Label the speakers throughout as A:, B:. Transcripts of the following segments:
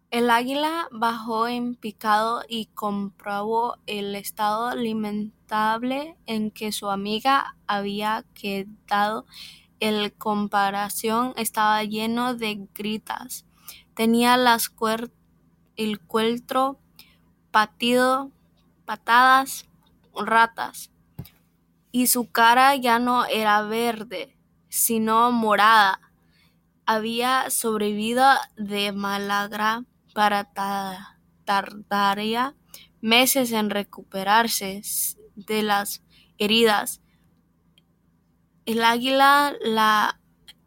A: El águila bajó en picado y comprobó el estado lamentable en que su amiga había quedado. El comparación estaba lleno de grietas. Tenía el cuello partido, patadas, ratas, y su cara ya no era verde, sino morada. Había sobrevivido de malagra para tardaría meses en recuperarse de las heridas. El águila la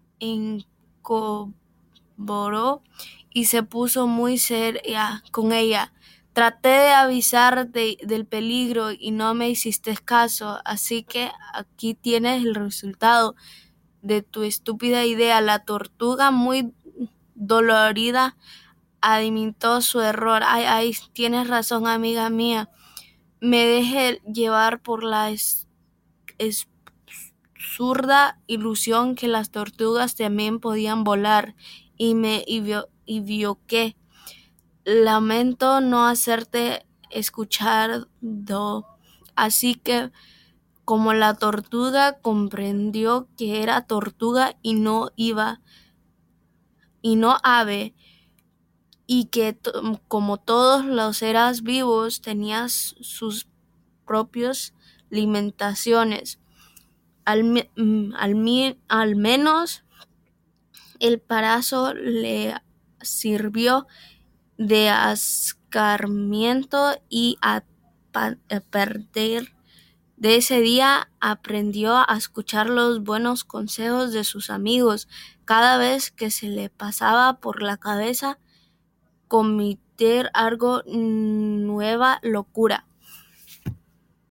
A: encorvó y se puso muy seria con ella. Traté de avisar del peligro y no me hiciste caso, así que aquí tienes el resultado de tu estúpida idea. La tortuga, muy dolorida, admitió su error. Ay, tienes razón, amiga mía. Me dejé llevar por la absurda ilusión que las tortugas también podían volar y vio que lamento no hacerte escuchado. Así que como la tortuga comprendió que era tortuga y no ave, y que como todos los seres vivos tenía sus propias limitaciones, al menos el parazo le sirvió de escarmiento y a partir de ese día aprendió a escuchar los buenos consejos de sus amigos cada vez que se le pasaba por la cabeza cometer algo nueva locura.